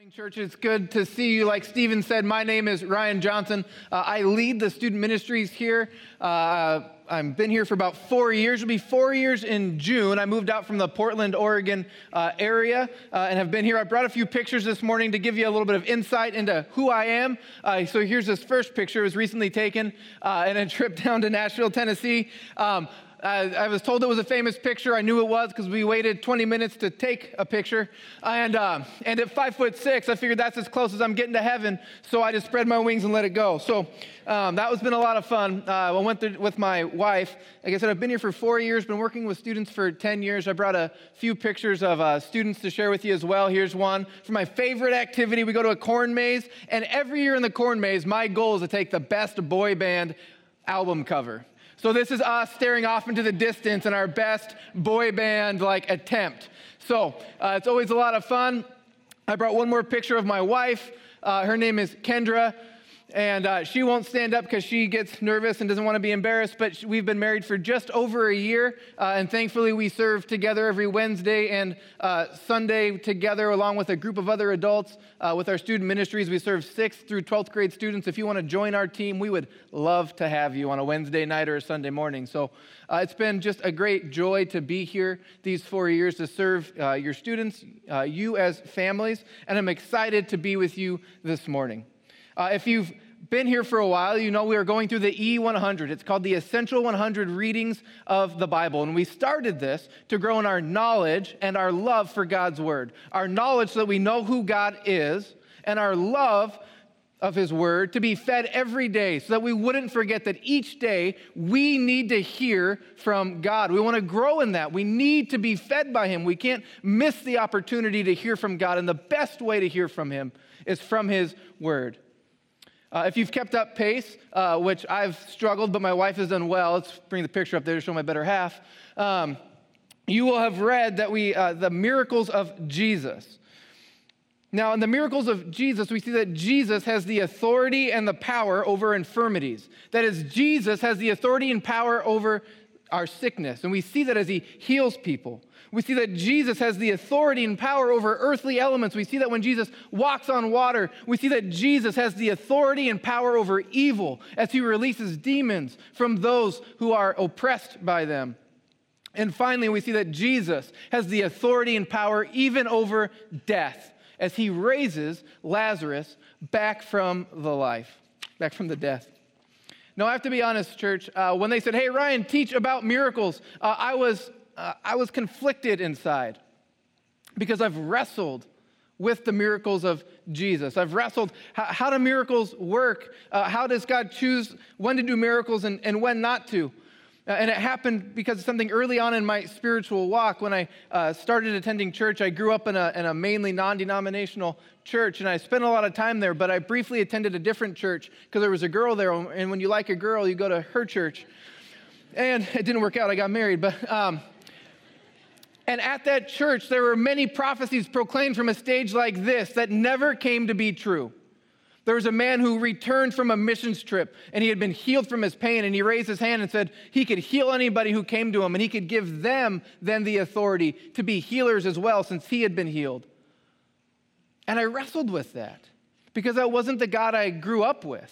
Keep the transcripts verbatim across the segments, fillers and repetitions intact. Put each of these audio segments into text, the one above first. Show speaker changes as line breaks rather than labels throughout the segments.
Church, it's good to see you. Like Stephen said, my name is Ryan Johnson. Uh, I lead the student ministries here. Uh, I've been here for about four years. It'll be four years in June. I moved out from the Portland, Oregon uh, area uh, and have been here. I brought a few pictures this morning to give you a little bit of insight into who I am. Uh, so here's this first picture. It was recently taken uh, in a trip down to Nashville, Tennessee. Um, Uh, I was told it was a famous picture. I knew it was because we waited twenty minutes to take a picture. And uh, and at five foot six, I figured that's as close as I'm getting to heaven. So I just spread my wings and let it go. So um, that has been a lot of fun. Uh, I went there with my wife. Like I said, I've been here for four years, been working with students for ten years. I brought a few pictures of uh, students to share with you as well. Here's one. For my favorite activity, we go to a corn maze. And every year in the corn maze, my goal is to take the best boy band album cover. So this is us staring off into the distance in our best boy band like attempt. So uh, it's always a lot of fun. I brought one more picture of my wife. Uh, her name is Kendra, and uh, she won't stand up because she gets nervous and doesn't want to be embarrassed, but she, we've been married for just over a year, uh, and thankfully we serve together every Wednesday and uh, Sunday together along with a group of other adults. Uh, with our student ministries, we serve sixth through twelfth grade students. If you want to join our team, we would love to have you on a Wednesday night or a Sunday morning. So uh, it's been just a great joy to be here these four years to serve uh, your students, uh, you as families, and I'm excited to be with you this morning. Uh, if you've been here for a while, you know we are going through the E one hundred. It's called the Essential one hundred Readings of the Bible. And we started this to grow in our knowledge and our love for God's Word. Our knowledge so that we know who God is, and our love of His Word to be fed every day so that we wouldn't forget that each day we need to hear from God. We want to grow in that. We need to be fed by Him. We can't miss the opportunity to hear from God. And the best way to hear from Him is from His Word. Uh, if you've kept up pace, uh, which I've struggled, but my wife has done well. Let's bring the picture up there to show my better half. Um, you will have read that we, uh, the miracles of Jesus. Now, in the miracles of Jesus, we see that Jesus has the authority and the power over infirmities. That is, Jesus has the authority and power over our sickness. And we see that as He heals people. We see that Jesus has the authority and power over earthly elements. We see that when Jesus walks on water. We see that Jesus has the authority and power over evil as He releases demons from those who are oppressed by them. And finally, we see that Jesus has the authority and power even over death as He raises Lazarus back from the life, back from the death. Now, I have to be honest, church. Uh, when they said, "Hey, Ryan, teach about miracles," uh, I was uh, I was conflicted inside because I've wrestled with the miracles of Jesus. I've wrestled, how, how do miracles work? Uh, how does God choose when to do miracles and, and when not to? Uh, and it happened because of something early on in my spiritual walk. When I uh, started attending church, I grew up in a, in a mainly non-denominational church, and I spent a lot of time there, but I briefly attended a different church because there was a girl there, and when you like a girl, you go to her church. And it didn't work out. I got married, but... Um, And at that church, there were many prophecies proclaimed from a stage like this that never came to be true. There was a man who returned from a missions trip, and he had been healed from his pain, and he raised his hand and said he could heal anybody who came to him, and he could give them then the authority to be healers as well, since he had been healed. And I wrestled with that because that wasn't the God I grew up with.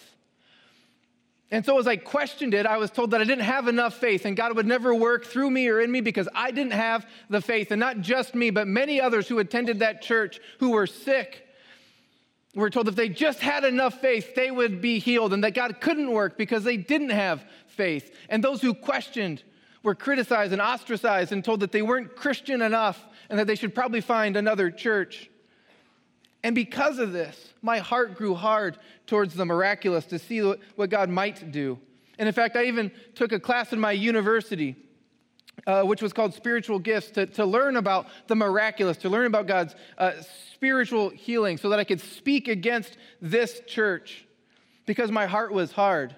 And so as I questioned it, I was told that I didn't have enough faith and God would never work through me or in me because I didn't have the faith. And not just me, but many others who attended that church who were sick were told if they just had enough faith, they would be healed, and that God couldn't work because they didn't have faith. And those who questioned were criticized and ostracized and told that they weren't Christian enough and that they should probably find another church. And because of this, my heart grew hard towards the miraculous to see what God might do. And in fact, I even took a class in my university, uh, which was called Spiritual Gifts, to, to learn about the miraculous, to learn about God's uh, spiritual healing so that I could speak against this church because my heart was hard.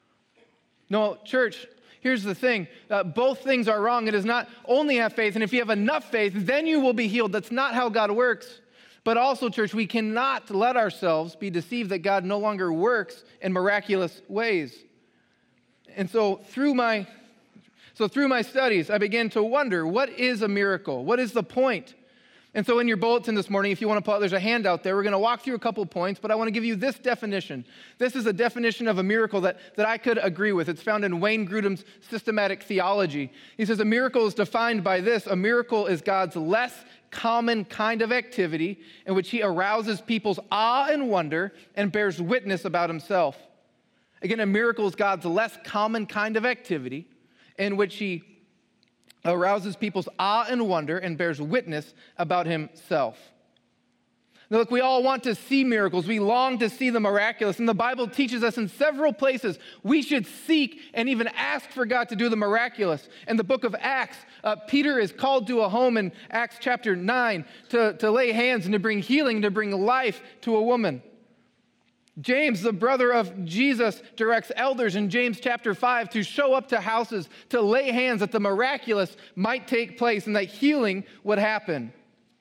No, church, here's the thing. Uh, both things are wrong. It is not only have faith, and if you have enough faith, then you will be healed. That's not how God works. But also, church, we cannot let ourselves be deceived that God no longer works in miraculous ways. And so through my so through my studies, I began to wonder, what is a miracle? What is the point? And so in your bulletin this morning, if you want to pull out, there's a handout there. We're going to walk through a couple points, but I want to give you this definition. This is a definition of a miracle that, that I could agree with. It's found in Wayne Grudem's Systematic Theology. He says, a miracle is defined by this. A miracle is God's less common kind of activity in which he arouses people's awe and wonder and bears witness about himself. Again, a miracle is God's less common kind of activity in which he arouses people's awe and wonder and bears witness about himself. Now, look, we all want to see miracles. We long to see the miraculous. And the Bible teaches us in several places we should seek and even ask for God to do the miraculous. In the book of Acts, uh, Peter is called to a home in Acts chapter nine to, to lay hands and to bring healing, to bring life to a woman. James, the brother of Jesus, directs elders in James chapter five to show up to houses, to lay hands that the miraculous might take place and that healing would happen.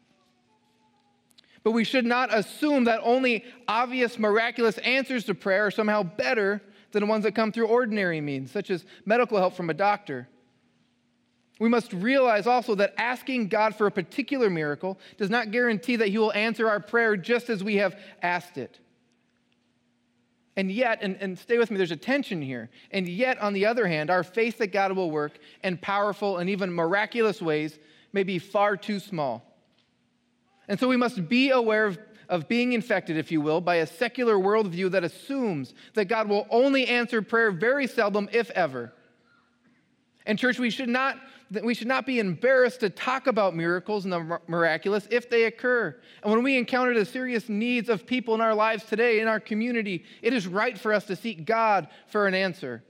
But we should not assume that only obvious miraculous answers to prayer are somehow better than ones that come through ordinary means, such as medical help from a doctor. We must realize also that asking God for a particular miracle does not guarantee that he will answer our prayer just as we have asked it. And yet, and, and stay with me, there's a tension here. And yet, on the other hand, our faith that God will work in powerful and even miraculous ways may be far too small. And so we must be aware of, of being infected, if you will, by a secular worldview that assumes that God will only answer prayer very seldom, if ever. And church, we should not we should not be embarrassed to talk about miracles and the miraculous if they occur. And when we encounter the serious needs of people in our lives today, in our community, it is right for us to seek God for an answer.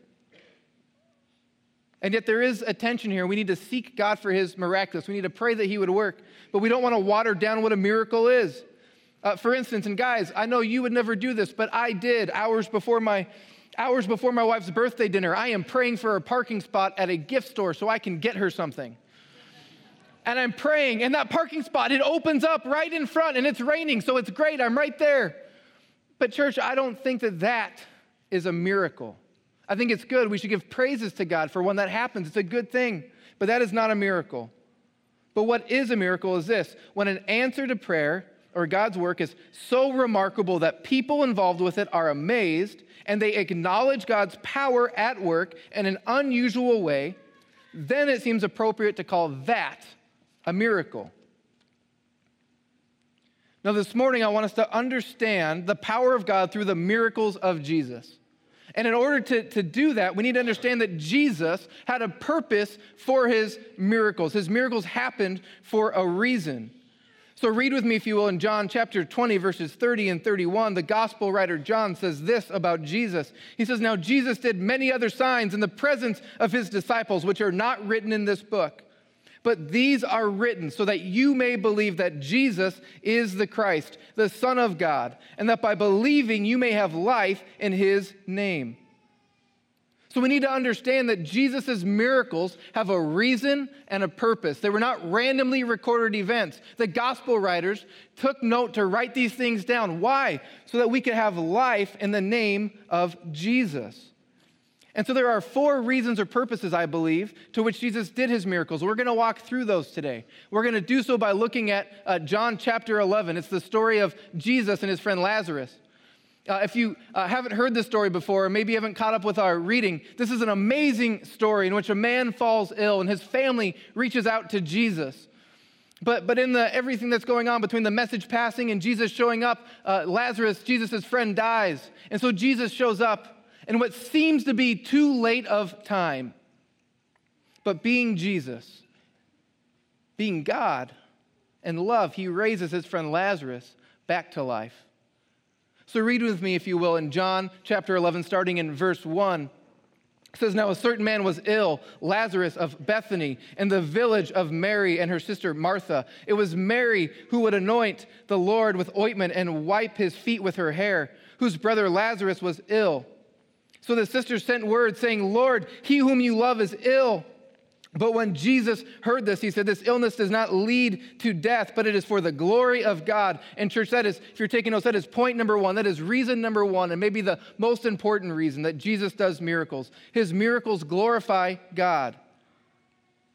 And yet there is a tension here. We need to seek God for his miraculous. We need to pray that he would work. But we don't want to water down what a miracle is. Uh, for instance, and guys, I know you would never do this, but I did hours before my Hours before my wife's birthday dinner. I am praying for a parking spot at a gift store so I can get her something. And I'm praying, and that parking spot, it opens up right in front, and it's raining, so it's great. I'm right there. But church, I don't think that that is a miracle. I think it's good. We should give praises to God for when that happens. It's a good thing, but that is not a miracle. But what is a miracle is this: when an answer to prayer or God's work is so remarkable that people involved with it are amazed and they acknowledge God's power at work in an unusual way, then it seems appropriate to call that a miracle. Now, this morning, I want us to understand the power of God through the miracles of Jesus. And in order to, to do that, we need to understand that Jesus had a purpose for his miracles. His miracles happened for a reason. So read with me, if you will, in John chapter twenty, verses thirty and thirty-one. The gospel writer John says this about Jesus. He says, "Now Jesus did many other signs in the presence of his disciples, which are not written in this book. But these are written so that you may believe that Jesus is the Christ, the Son of God, and that by believing you may have life in his name." So we need to understand that Jesus' miracles have a reason and a purpose. They were not randomly recorded events. The gospel writers took note to write these things down. Why? So that we could have life in the name of Jesus. And so there are four reasons or purposes, I believe, to which Jesus did his miracles. We're going to walk through those today. We're going to do so by looking at uh, John chapter eleven. It's the story of Jesus and his friend Lazarus. Uh, if you uh, haven't heard this story before, or maybe you haven't caught up with our reading, this is an amazing story in which a man falls ill and his family reaches out to Jesus. But but in the everything that's going on between the message passing and Jesus showing up, uh, Lazarus, Jesus' friend, dies. And so Jesus shows up in what seems to be too late of time. But being Jesus, being God and love, he raises his friend Lazarus back to life. So read with me, if you will, in John chapter eleven, starting in verse one. It says, "Now a certain man was ill, Lazarus of Bethany, in the village of Mary and her sister Martha. It was Mary who would anoint the Lord with ointment and wipe his feet with her hair, whose brother Lazarus was ill. So the sisters sent word saying, 'Lord, he whom you love is ill.' But when Jesus heard this, he said, 'This illness does not lead to death, but it is for the glory of God.'" And church, that is, if you're taking notes, that is point number one. That is reason number one, and maybe the most important reason that Jesus does miracles. His miracles glorify God.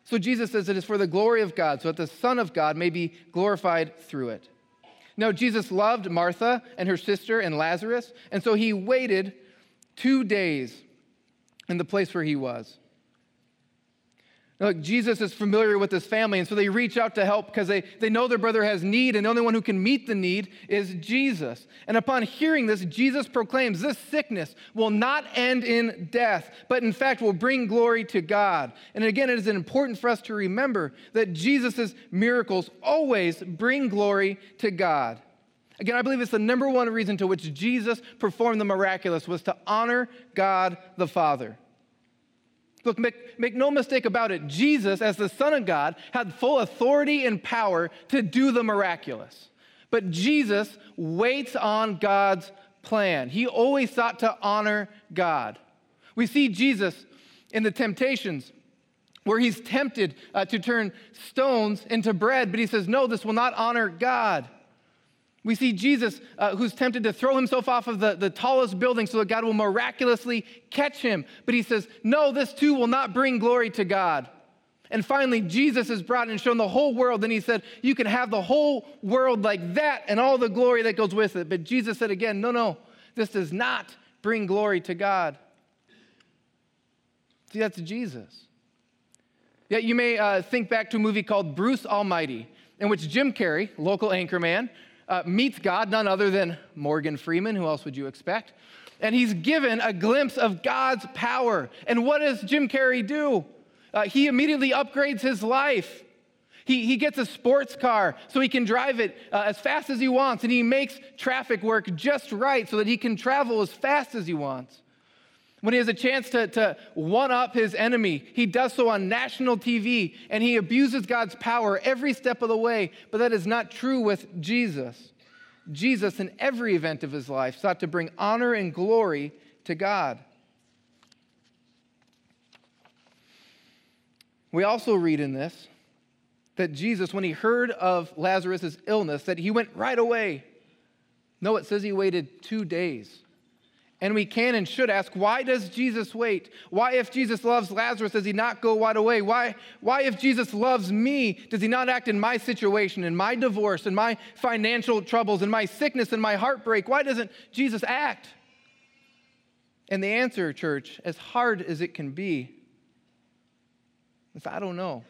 So Jesus says it is for the glory of God, so that the Son of God may be glorified through it. Now, Jesus loved Martha and her sister and Lazarus, and so he waited two days in the place where he was. Now, look, Jesus is familiar with this family, and so they reach out to help because they, they know their brother has need, and the only one who can meet the need is Jesus. And upon hearing this, Jesus proclaims this sickness will not end in death, but in fact will bring glory to God. And again, it is important for us to remember that Jesus' miracles always bring glory to God. Again, I believe it's the number one reason to which Jesus performed the miraculous was to honor God the Father. Look, make, make no mistake about it, Jesus, as the Son of God, had full authority and power to do the miraculous. But Jesus waits on God's plan. He always sought to honor God. We see Jesus in the temptations where he's tempted uh, to turn stones into bread, but he says, no, this will not honor God. We see Jesus uh, who's tempted to throw himself off of the, the tallest building so that God will miraculously catch him. But he says, no, this too will not bring glory to God. And finally, Jesus is brought and shown the whole world. And he said, you can have the whole world like that and all the glory that goes with it. But Jesus said again, no, no, this does not bring glory to God. See, that's Jesus. Yet you may uh, think back to a movie called Bruce Almighty, in which Jim Carrey, local anchorman, Uh, meets God, none other than Morgan Freeman. Who else would you expect? And he's given a glimpse of God's power. And what does Jim Carrey do? Uh, he immediately upgrades his life. He, he gets a sports car so he can drive it uh, as fast as he wants. And he makes traffic work just right so that he can travel as fast as he wants. When he has a chance to, to one-up his enemy, he does so on national T V, and he abuses God's power every step of the way. But that is not true with Jesus. Jesus, in every event of his life, sought to bring honor and glory to God. We also read in this that Jesus, when he heard of Lazarus' illness, that he went right away. No, it says he waited two days. And we can and should ask, why does Jesus wait? Why, if Jesus loves Lazarus, does he not go right away? Why, why, if Jesus loves me, does he not act in my situation, in my divorce, in my financial troubles, in my sickness, in my heartbreak? Why doesn't Jesus act? And the answer, church, as hard as it can be, is I don't know.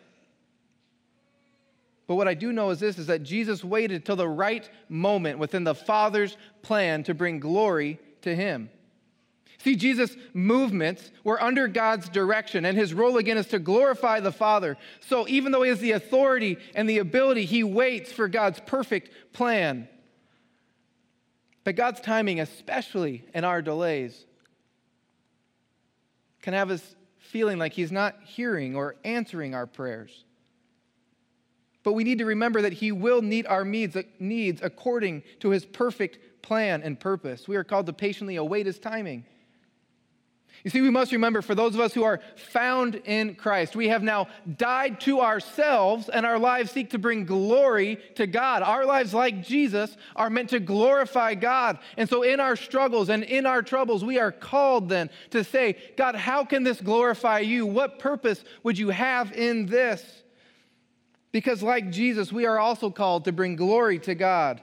But what I do know is this, is that Jesus waited till the right moment within the Father's plan to bring glory to him. See, Jesus' movements were under God's direction, and his role again is to glorify the Father. So even though he has the authority and the ability, he waits for God's perfect plan. But God's timing, especially in our delays, can have us feeling like he's not hearing or answering our prayers. But we need to remember that he will meet our needs, needs according to his perfect plan and purpose. We are called to patiently await his timing. You see, we must remember, for those of us who are found in Christ, we have now died to ourselves, and our lives seek to bring glory to God. Our lives, like Jesus, are meant to glorify God. And so in our struggles and in our troubles, we are called then to say, God, how can this glorify you? What purpose would you have in this? Because like Jesus, we are also called to bring glory to God.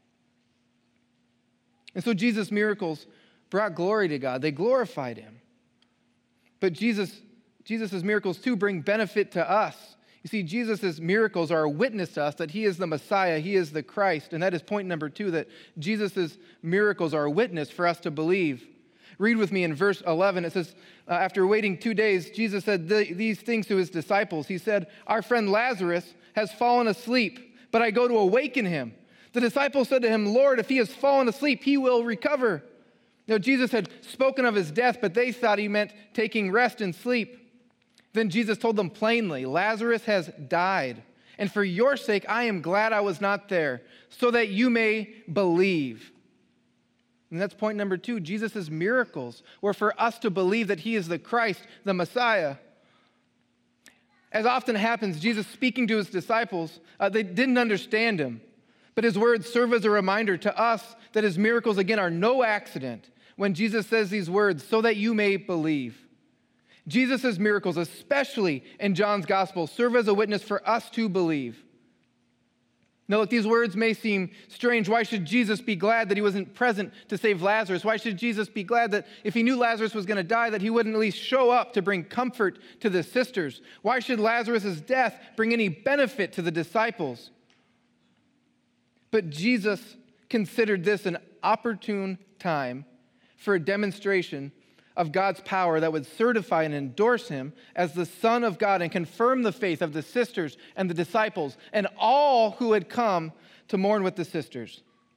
And so Jesus' miracles brought glory to God. They glorified him. But Jesus, Jesus' miracles too bring benefit to us. You see, Jesus' miracles are a witness to us that he is the Messiah, he is the Christ. And that is point number two, that Jesus' miracles are a witness for us to believe. Read with me in verse eleven. It says, uh, after waiting two days, Jesus said th- these things to his disciples. He said, our friend Lazarus has fallen asleep, but I go to awaken him. The disciples said to him, Lord, if he has fallen asleep, he will recover. Now, Jesus had spoken of his death, but they thought he meant taking rest and sleep. Then Jesus told them plainly, Lazarus has died, and for your sake I am glad I was not there, so that you may believe. And that's point number two. Jesus' miracles were for us to believe that he is the Christ, the Messiah. As often happens, Jesus speaking to his disciples, uh, they didn't understand him. But his words serve as a reminder to us that his miracles, again, are no accident when Jesus says these words, so that you may believe. Jesus' miracles, especially in John's gospel, serve as a witness for us to believe. Now, look, these words may seem strange. Why should Jesus be glad that he wasn't present to save Lazarus? Why should Jesus be glad that if he knew Lazarus was going to die, that he wouldn't at least show up to bring comfort to the sisters? Why should Lazarus' death bring any benefit to the disciples? But Jesus considered this an opportune time for a demonstration of God's power that would certify and endorse him as the Son of God and confirm the faith of the sisters and the disciples and all who had come to mourn with the sisters.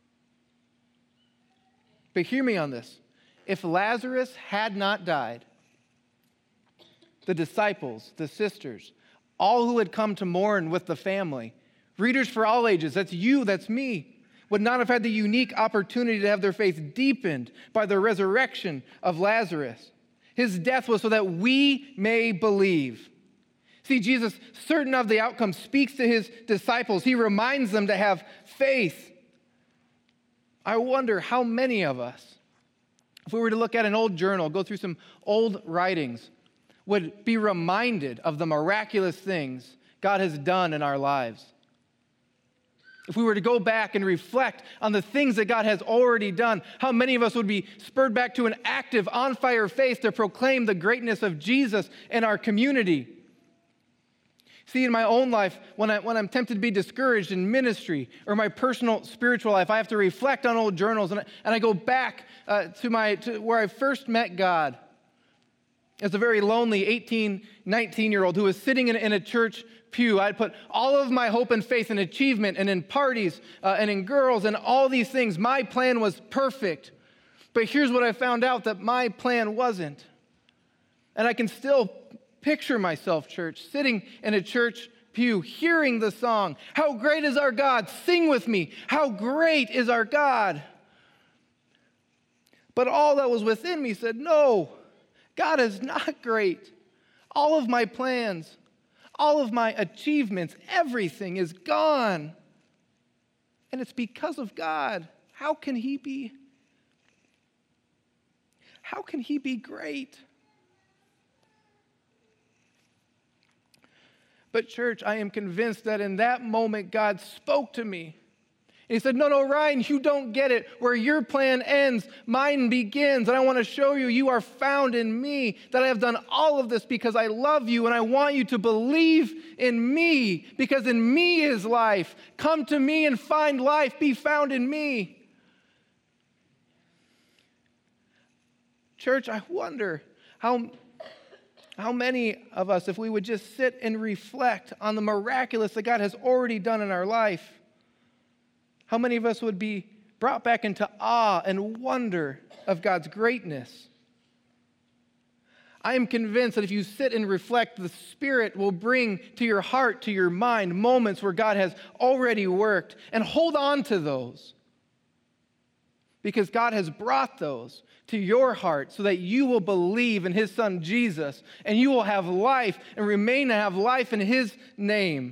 But hear me on this. If Lazarus had not died, the disciples, the sisters, all who had come to mourn with the family, readers for all ages, that's you, that's me, would not have had the unique opportunity to have their faith deepened by the resurrection of Lazarus. His death was so that we may believe. See, Jesus, certain of the outcome, speaks to his disciples. He reminds them to have faith. I wonder how many of us, if we were to look at an old journal, go through some old writings, would be reminded of the miraculous things God has done in our lives. If we were to go back and reflect on the things that God has already done, how many of us would be spurred back to an active, on-fire faith to proclaim the greatness of Jesus in our community? See, in my own life, when, I, when I'm tempted to be discouraged in ministry or my personal spiritual life, I have to reflect on old journals, and I, and I go back uh, to, my, to where I first met God as a very lonely eighteen, nineteen-year-old who was sitting in, in a church pew. I'd put all of my hope and faith in achievement and in parties uh, and in girls and all these things. My plan was perfect. But here's what I found out, that my plan wasn't. And I can still picture myself, church, sitting in a church pew, hearing the song, "How great is our God? Sing with me. How great is our God." But all that was within me said, no, God is not great. All of my plans, all of my achievements, everything is gone. And it's because of God. How can he be? How can he be great? But church, I am convinced that in that moment, God spoke to me. And he said, no, no, Ryan, you don't get it. Where your plan ends, mine begins. And I want to show you, you are found in me, that I have done all of this because I love you and I want you to believe in me, because in me is life. Come to me and find life. Be found in me. Church, I wonder how, how many of us, if we would just sit and reflect on the miraculous that God has already done in our life, how many of us would be brought back into awe and wonder of God's greatness? I am convinced that if you sit and reflect, the Spirit will bring to your heart, to your mind, moments where God has already worked. And hold on to those, because God has brought those to your heart so that you will believe in his Son Jesus, and you will have life and remain to have life in his name.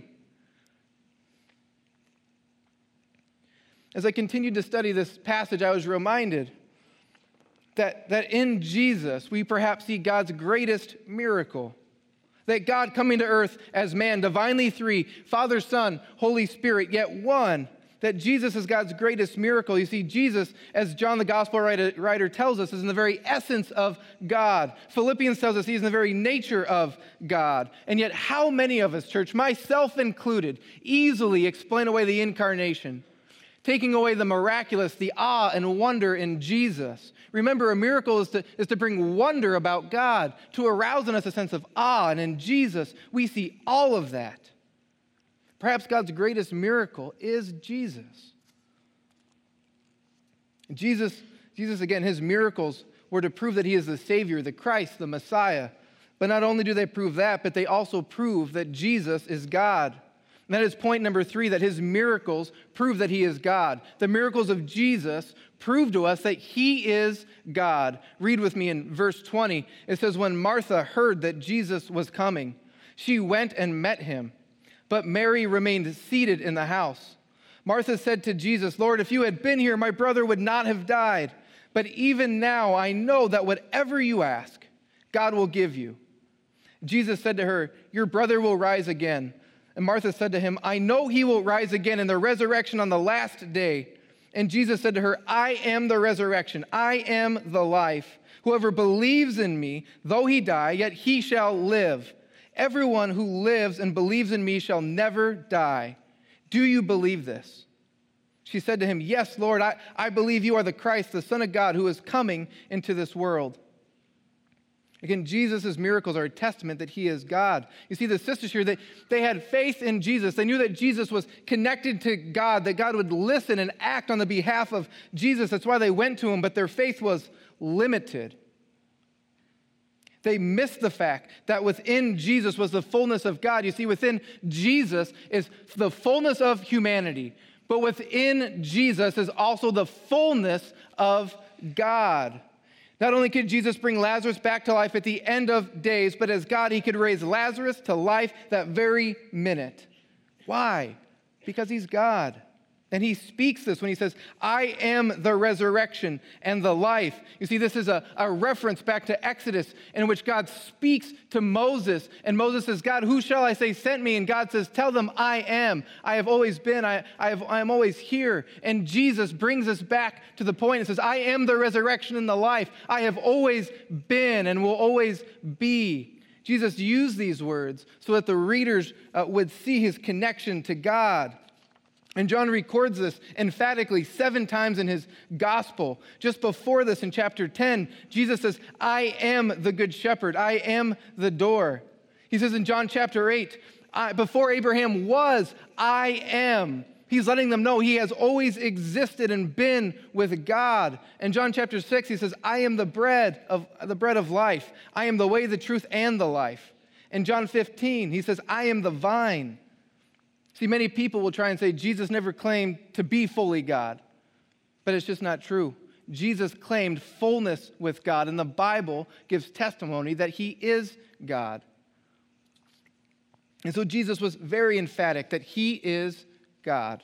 As I continued to study this passage, I was reminded that, that in Jesus, we perhaps see God's greatest miracle. That God coming to earth as man, divinely three, Father, Son, Holy Spirit, yet one. That Jesus is God's greatest miracle. You see, Jesus, as John the Gospel writer, writer tells us, is in the very essence of God. Philippians tells us he's in the very nature of God. And yet how many of us, church, myself included, easily explain away the incarnation, taking away the miraculous, the awe and wonder in Jesus. Remember, a miracle is to, is to bring wonder about God, to arouse in us a sense of awe. And in Jesus, we see all of that. Perhaps God's greatest miracle is Jesus. Jesus, Jesus, again, his miracles were to prove that he is the Savior, the Christ, the Messiah. But not only do they prove that, but they also prove that Jesus is God. And that is point number three, that his miracles prove that he is God. The miracles of Jesus prove to us that he is God. Read with me in verse twenty. It says, when Martha heard that Jesus was coming, she went and met him. But Mary remained seated in the house. Martha said to Jesus, Lord, if you had been here, my brother would not have died. But even now I know that whatever you ask, God will give you. Jesus said to her, "Your brother will rise again." And Martha said to him, "I know he will rise again in the resurrection on the last day." And Jesus said to her, "I am the resurrection. I am the life. Whoever believes in me, though he die, yet he shall live. Everyone who lives and believes in me shall never die. Do you believe this?" She said to him, "Yes, Lord, I, I believe you are the Christ, the Son of God, who is coming into this world." Again, Jesus' miracles are a testament that he is God. You see, the sisters here, they, they had faith in Jesus. They knew that Jesus was connected to God, that God would listen and act on the behalf of Jesus. That's why they went to him, but their faith was limited. They missed the fact that within Jesus was the fullness of God. You see, within Jesus is the fullness of humanity, but within Jesus is also the fullness of God. Not only could Jesus bring Lazarus back to life at the end of days, but as God, he could raise Lazarus to life that very minute. Why? Because he's God. And he speaks this when he says, "I am the resurrection and the life." You see, this is a, a reference back to Exodus in which God speaks to Moses. And Moses says, "God, who shall I say sent me?" And God says, "Tell them I am. I have always been. I, I, have, I am always here." And Jesus brings us back to the point and says, "I am the resurrection and the life. I have always been and will always be." Jesus used these words so that the readers uh, would see his connection to God. And John records this emphatically seven times in his gospel. Just before this, in chapter ten, Jesus says, "I am the good shepherd. I am the door." He says in John chapter eight, I, before Abraham was, I am. He's letting them know he has always existed and been with God. In John chapter six, he says, "I am the bread of the bread of life. I am the way, the truth, and the life." In John fifteen, he says, "I am the vine." See, many people will try and say Jesus never claimed to be fully God, but it's just not true. Jesus claimed fullness with God, and the Bible gives testimony that he is God. And so Jesus was very emphatic that he is God.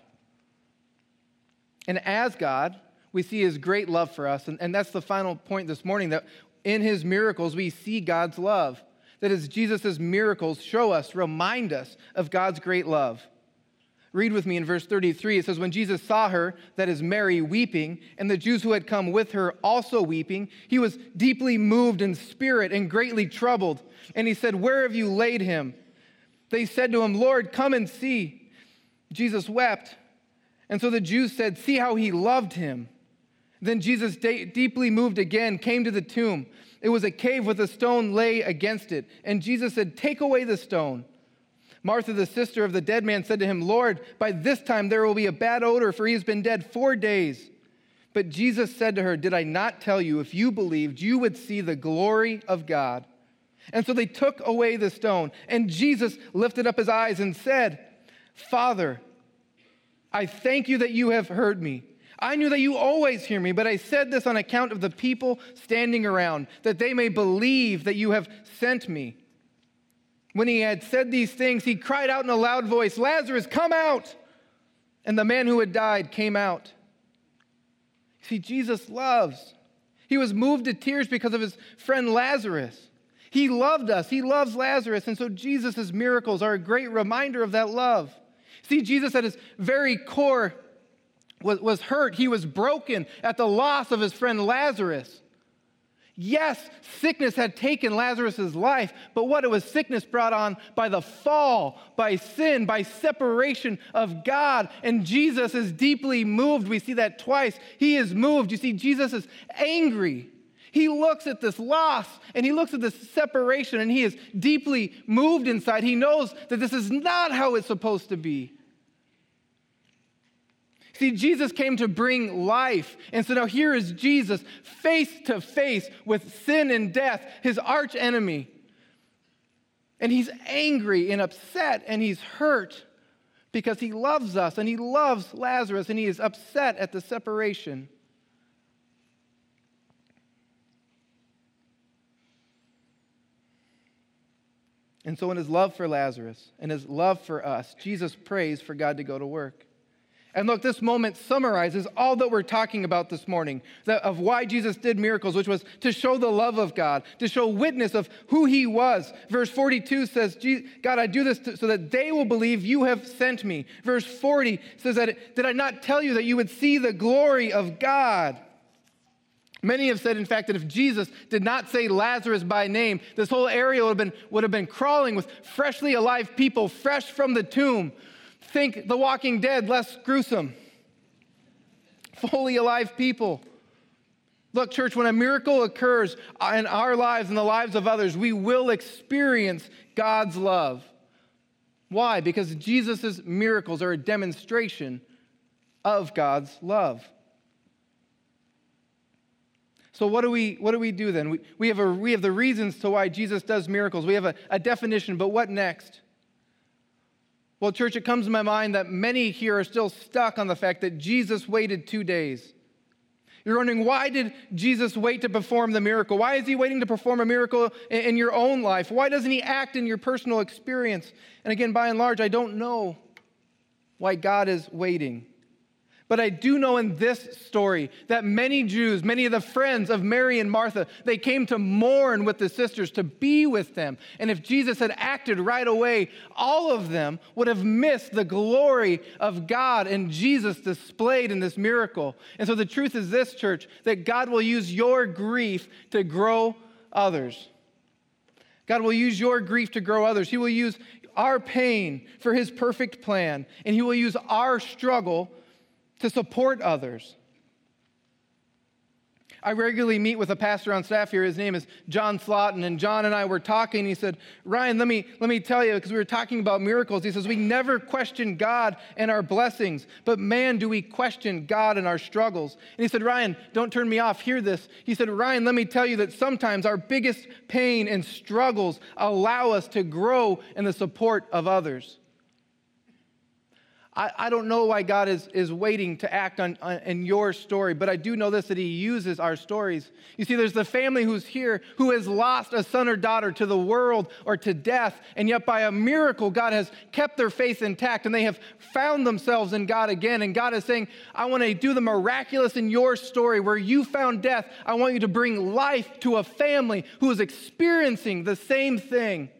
And as God, we see his great love for us, and, and that's the final point this morning, that in his miracles we see God's love. That is, Jesus' miracles show us, remind us of God's great love. Read with me in verse thirty-three. It says, "When Jesus saw her," that is Mary, "weeping, and the Jews who had come with her also weeping, he was deeply moved in spirit and greatly troubled. And he said, 'Where have you laid him?' They said to him, 'Lord, come and see.' Jesus wept. And so the Jews said, 'See how he loved him.' Then Jesus, de- deeply moved again, came to the tomb. It was a cave with a stone lay against it. And Jesus said, 'Take away the stone.' Martha, the sister of the dead man, said to him, 'Lord, by this time there will be a bad odor, for he has been dead four days.' But Jesus said to her, 'Did I not tell you, if you believed, you would see the glory of God?' And so they took away the stone. And Jesus lifted up his eyes and said, 'Father, I thank you that you have heard me. I knew that you always hear me, but I said this on account of the people standing around, that they may believe that you have sent me.' When he had said these things, he cried out in a loud voice, 'Lazarus, come out!' And the man who had died came out." See, Jesus loves. He was moved to tears because of his friend Lazarus. He loved us. He loves Lazarus. And so Jesus' miracles are a great reminder of that love. See, Jesus at his very core was, was hurt. He was broken at the loss of his friend Lazarus. Yes, sickness had taken Lazarus' life, but what? It was sickness brought on by the fall, by sin, by separation of God. And Jesus is deeply moved. We see that twice. He is moved. You see, Jesus is angry. He looks at this loss and he looks at this separation and he is deeply moved inside. He knows that this is not how it's supposed to be. See, Jesus came to bring life. And so now here is Jesus face to face with sin and death, his arch enemy. And he's angry and upset and he's hurt because he loves us and he loves Lazarus and he is upset at the separation. And so in his love for Lazarus and his love for us, Jesus prays for God to go to work. And look, this moment summarizes all that we're talking about this morning, that of why Jesus did miracles, which was to show the love of God, to show witness of who he was. Verse forty-two says, God, I do this to, so that they will believe you have sent me. Verse forty says, that, did I not tell you that you would see the glory of God? Many have said, in fact, that if Jesus did not say Lazarus by name, this whole area would have been, would have been crawling with freshly alive people, fresh from the tomb. Think The Walking Dead, less gruesome. Fully alive people. Look, church, when a miracle occurs in our lives and the lives of others, we will experience God's love. Why? Because Jesus' miracles are a demonstration of God's love. So what do we what do we do then? We, we, have, a, we have the reasons to why Jesus does miracles. We have a, a definition, but what next? Well, church, it comes to my mind that many here are still stuck on the fact that Jesus waited two days. You're wondering, why did Jesus wait to perform the miracle? Why is he waiting to perform a miracle in, in your own life? Why doesn't he act in your personal experience? And again, by and large, I don't know why God is waiting. But I do know in this story that many Jews, many of the friends of Mary and Martha, they came to mourn with the sisters, to be with them. And if Jesus had acted right away, all of them would have missed the glory of God and Jesus displayed in this miracle. And so the truth is this, church, that God will use your grief to grow others. God will use your grief to grow others. He will use our pain for his perfect plan, and he will use our struggle to support others. I regularly meet with a pastor on staff here. His name is John Slotin, and John and I were talking. He said, Ryan, let me, let me tell you, because we were talking about miracles. He says, we never question God and our blessings, but man, do we question God and our struggles. And he said, Ryan, don't turn me off. Hear this. He said, Ryan, let me tell you that sometimes our biggest pain and struggles allow us to grow in the support of others. I, I don't know why God is, is waiting to act on, on in your story, but I do know this, that he uses our stories. You see, there's the family who's here who has lost a son or daughter to the world or to death, and yet by a miracle, God has kept their faith intact, and they have found themselves in God again. And God is saying, I want to do the miraculous in your story where you found death. I want you to bring life to a family who is experiencing the same thing.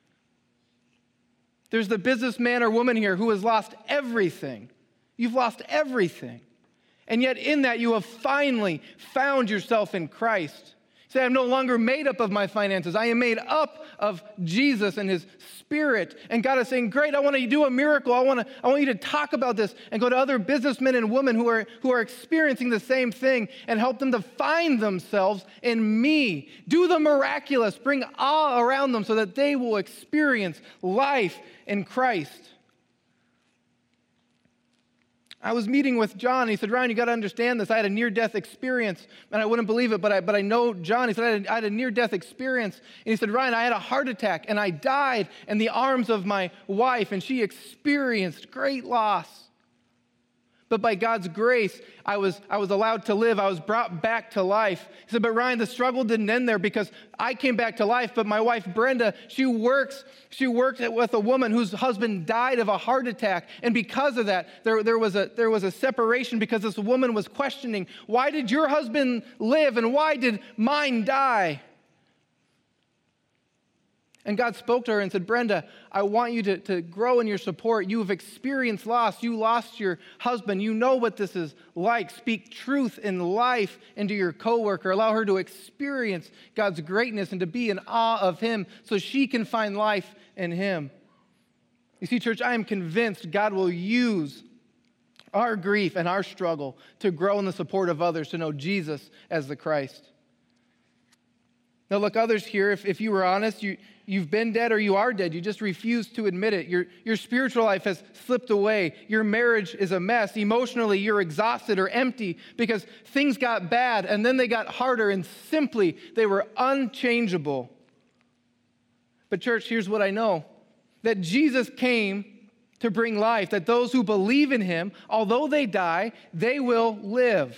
There's the businessman or woman here who has lost everything. You've lost everything. And yet in that you have finally found yourself in Christ. Say, I'm no longer made up of my finances. I am made up of Jesus and his Spirit. And God is saying, great, I want to do a miracle. I want to, I want you to talk about this and go to other businessmen and women who are, who are experiencing the same thing and help them to find themselves in me. Do the miraculous. Bring awe around them so that they will experience life in Christ. I was meeting with John, and he said, Ryan, you got to understand this. I had a near-death experience, and I wouldn't believe it, but I, but I know John. He said, I had, a, I had a near-death experience, and he said, Ryan, I had a heart attack, and I died in the arms of my wife, and she experienced great loss. But by God's grace, I was, I was allowed to live. I was brought back to life. He said, but Ryan, the struggle didn't end there because I came back to life, but my wife, Brenda, she works, she worked with a woman whose husband died of a heart attack. And because of that, there, there, was a, there was a separation because this woman was questioning, why did your husband live and why did mine die? And God spoke to her and said, Brenda, I want you to, to grow in your support. You have experienced loss. You lost your husband. You know what this is like. Speak truth in life into your coworker. Allow her to experience God's greatness and to be in awe of him so she can find life in him. You see, church, I am convinced God will use our grief and our struggle to grow in the support of others, to know Jesus as the Christ. Now, look, others here, if, if you were honest, you, you've been dead or you are dead. You just refuse to admit it. Your, your spiritual life has slipped away. Your marriage is a mess. Emotionally, you're exhausted or empty because things got bad and then they got harder and simply they were unchangeable. But church, here's what I know. That Jesus came to bring life, that those who believe in him, although they die, they will live.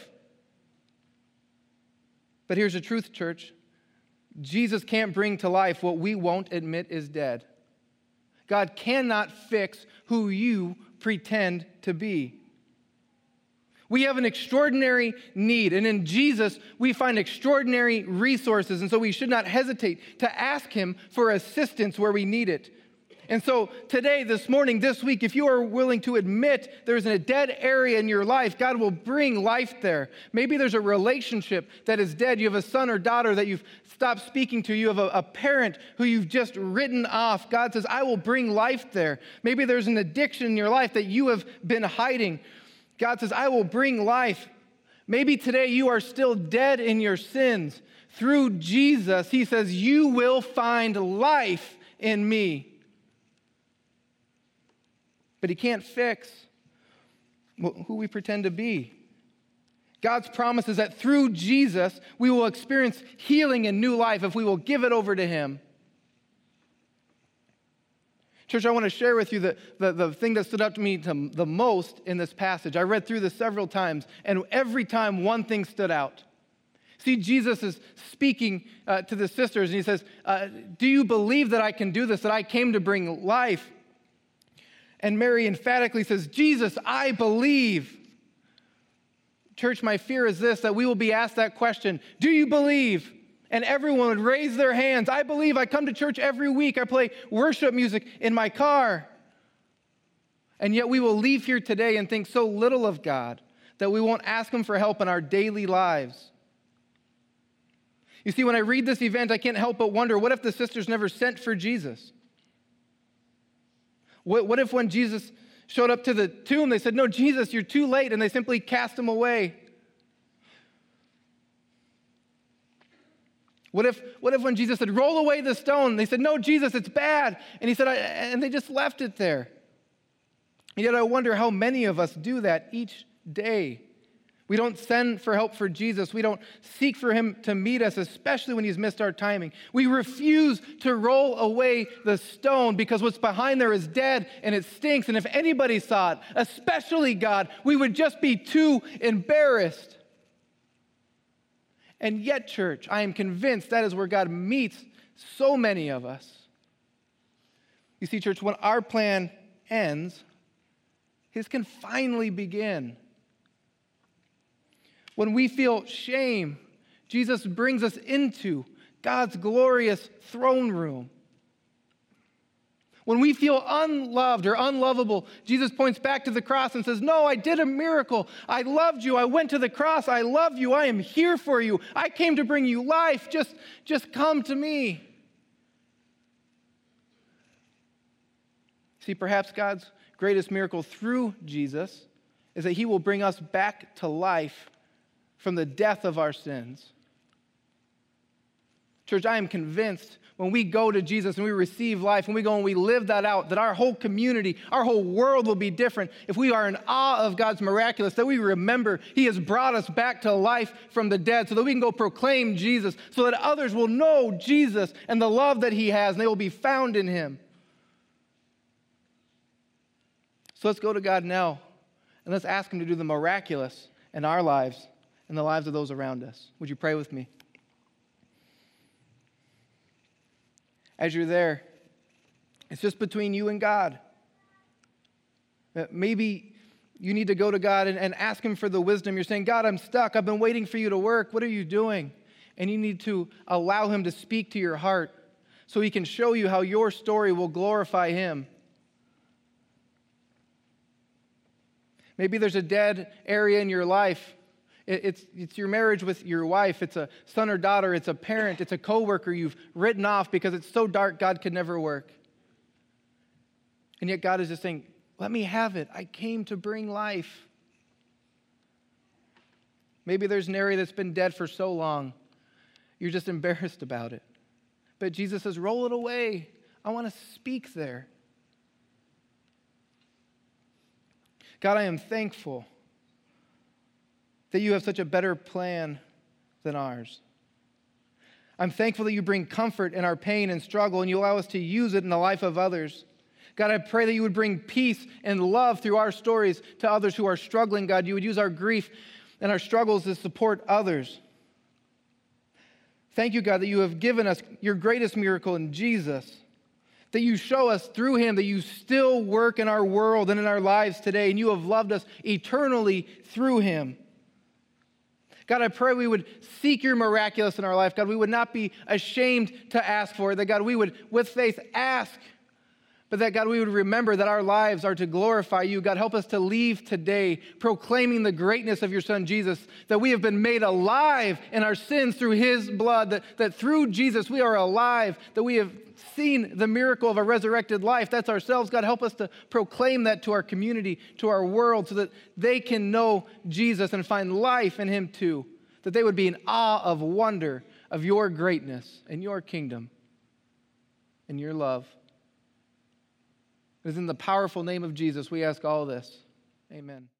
But here's the truth, church. Jesus can't bring to life what we won't admit is dead. God cannot fix who you pretend to be. We have an extraordinary need, and in Jesus, we find extraordinary resources, and so we should not hesitate to ask him for assistance where we need it. And so today, this morning, this week, if you are willing to admit there's a dead area in your life, God will bring life there. Maybe there's a relationship that is dead. You have a son or daughter that you've stopped speaking to. You have a, a parent who you've just written off. God says, I will bring life there. Maybe there's an addiction in your life that you have been hiding. God says, I will bring life. Maybe today you are still dead in your sins. Through Jesus, he says, you will find life in me. But he can't fix who we pretend to be. God's promise is that through Jesus, we will experience healing and new life if we will give it over to him. Church, I want to share with you the, the, the thing that stood out to me to the most in this passage. I read through this several times, and every time one thing stood out. See, Jesus is speaking uh, to the sisters, and he says, uh, do you believe that I can do this, that I came to bring life? And Mary emphatically says, Jesus, I believe. Church, my fear is this, that we will be asked that question, do you believe? And everyone would raise their hands. I believe. I come to church every week. I play worship music in my car. And yet we will leave here today and think so little of God that we won't ask him for help in our daily lives. You see, when I read this event, I can't help but wonder, what if the sisters never sent for Jesus? What, what if when Jesus showed up to the tomb, they said, no, Jesus, you're too late, and they simply cast him away? What if, what if when Jesus said, roll away the stone, they said, no, Jesus, it's bad. And he said, I, and they just left it there. And yet I wonder how many of us do that each day. We don't send for help for Jesus. We don't seek for him to meet us, especially when he's missed our timing. We refuse to roll away the stone because what's behind there is dead and it stinks. And if anybody saw it, especially God, we would just be too embarrassed. And yet, church, I am convinced that is where God meets so many of us. You see, church, when our plan ends, his can finally begin. When we feel shame, Jesus brings us into God's glorious throne room. When we feel unloved or unlovable, Jesus points back to the cross and says, no, I did a miracle. I loved you. I went to the cross. I love you. I am here for you. I came to bring you life. Just, just come to me. See, perhaps God's greatest miracle through Jesus is that he will bring us back to life from the death of our sins. Church, I am convinced when we go to Jesus and we receive life, when we go and we live that out, that our whole community, our whole world will be different if we are in awe of God's miraculous, that we remember he has brought us back to life from the dead so that we can go proclaim Jesus, so that others will know Jesus and the love that he has, and they will be found in him. So let's go to God now, and let's ask him to do the miraculous in our lives and the lives of those around us. Would you pray with me? As you're there, it's just between you and God. Maybe you need to go to God and, and ask him for the wisdom. You're saying, God, I'm stuck. I've been waiting for you to work. What are you doing? And you need to allow him to speak to your heart so he can show you how your story will glorify him. Maybe there's a dead area in your life. It's, it's your marriage with your wife. It's a son or daughter. It's a parent. It's a coworker you've written off because it's so dark God could never work. And yet God is just saying, let me have it. I came to bring life. Maybe there's an area that's been dead for so long, you're just embarrassed about it. But Jesus says, roll it away. I want to speak there. God, I am thankful that you have such a better plan than ours. I'm thankful that you bring comfort in our pain and struggle, and you allow us to use it in the life of others. God, I pray that you would bring peace and love through our stories to others who are struggling, God. You would use our grief and our struggles to support others. Thank you, God, that you have given us your greatest miracle in Jesus. that you show us through him that you still work in our world and in our lives today, and you have loved us eternally through him. God, I pray we would seek your miraculous in our life. God, we would not be ashamed to ask for it. That, God, we would, with faith, ask. But that, God, we would remember that our lives are to glorify you. God, help us to leave today proclaiming the greatness of your Son, Jesus, that we have been made alive in our sins through his blood, that, that through Jesus we are alive, that we have seen the miracle of a resurrected life. That's ourselves. God, help us to proclaim that to our community, to our world, so that they can know Jesus and find life in him too, that they would be in awe of wonder of your greatness and your kingdom and your love. It is in the powerful name of Jesus we ask all this. Amen.